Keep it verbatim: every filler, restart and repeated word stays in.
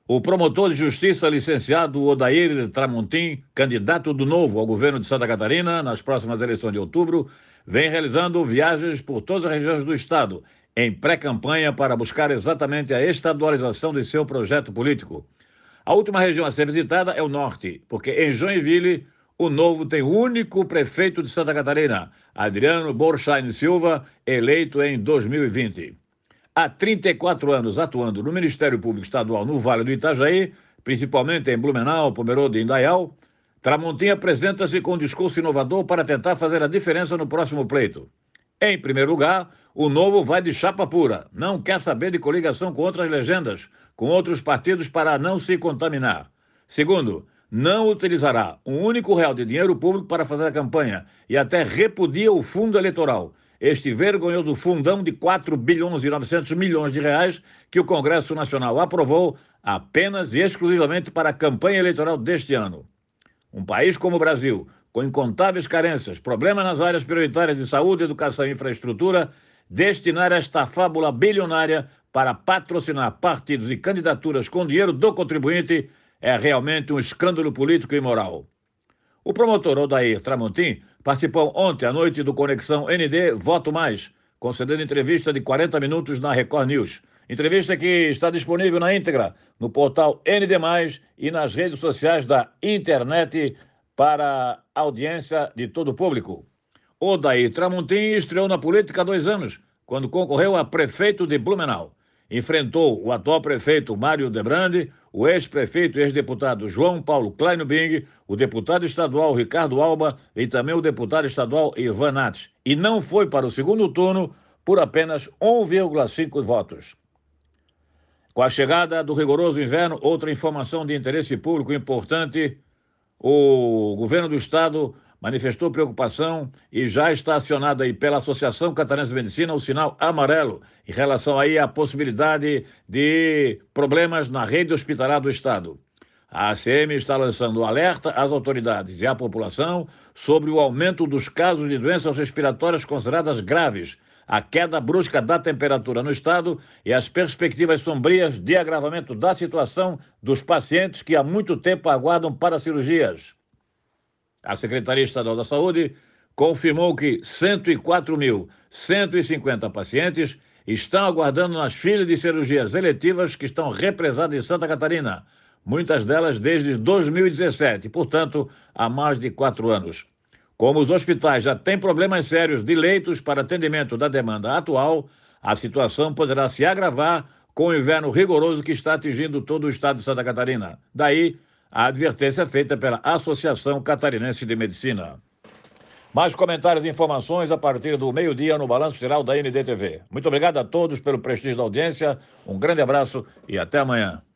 O promotor de justiça licenciado Odair Tramontim, candidato do Novo ao governo de Santa Catarina nas próximas eleições de outubro, vem realizando viagens por todas as regiões do estado, em pré-campanha para buscar exatamente a estadualização de seu projeto político. A última região a ser visitada é o Norte, porque em Joinville, o Novo tem o único prefeito de Santa Catarina, Adriano Borchain Silva, eleito em dois mil e vinte. Há trinta e quatro anos atuando no Ministério Público Estadual no Vale do Itajaí, principalmente em Blumenau, Pomerode e Indaial, Tramontim apresenta-se com um discurso inovador para tentar fazer a diferença no próximo pleito. Em primeiro lugar, o Novo vai de chapa pura, não quer saber de coligação com outras legendas, com outros partidos para não se contaminar. Segundo, não utilizará um único real de dinheiro público para fazer a campanha e até repudia o fundo eleitoral, este vergonhoso fundão de quatro bilhões e novecentos milhões de reais que o Congresso Nacional aprovou apenas e exclusivamente para a campanha eleitoral deste ano. Um país como o Brasil, com incontáveis carências, problemas nas áreas prioritárias de saúde, educação e infraestrutura, destinar esta fábula bilionária para patrocinar partidos e candidaturas com dinheiro do contribuinte é realmente um escândalo político e moral. O promotor Odair Tramontim participou ontem à noite do Conexão N D Voto Mais, concedendo entrevista de quarenta minutos na Record News. Entrevista que está disponível na íntegra no portal N D mais e nas redes sociais da internet para audiência de todo o público. Odair Tramontim estreou na política há dois anos, quando concorreu a prefeito de Blumenau. Enfrentou o atual prefeito Mário Debrandi, o ex-prefeito e ex-deputado João Paulo Kleinobing, o deputado estadual Ricardo Alba e também o deputado estadual Ivan Nats. E não foi para o segundo turno por apenas um vírgula cinco votos. Com a chegada do rigoroso inverno, outra informação de interesse público importante, o governo do estado manifestou preocupação e já está acionado aí pela Associação Catarinense de Medicina o sinal amarelo em relação aí à possibilidade de problemas na rede hospitalar do estado. A A C M está lançando alerta às autoridades e à população sobre o aumento dos casos de doenças respiratórias consideradas graves, a queda brusca da temperatura no estado e as perspectivas sombrias de agravamento da situação dos pacientes que há muito tempo aguardam para cirurgias. A Secretaria Estadual da Saúde confirmou que cento e quatro mil cento e cinquenta pacientes estão aguardando nas filas de cirurgias eletivas que estão represadas em Santa Catarina, muitas delas desde dois mil e dezessete, portanto, há mais de quatro anos. Como os hospitais já têm problemas sérios de leitos para atendimento da demanda atual, a situação poderá se agravar com o inverno rigoroso que está atingindo todo o estado de Santa Catarina. Daí, a advertência feita pela Associação Catarinense de Medicina. Mais comentários e informações a partir do meio-dia no Balanço Geral da N D T V. Muito obrigado a todos pelo prestígio da audiência, um grande abraço e até amanhã.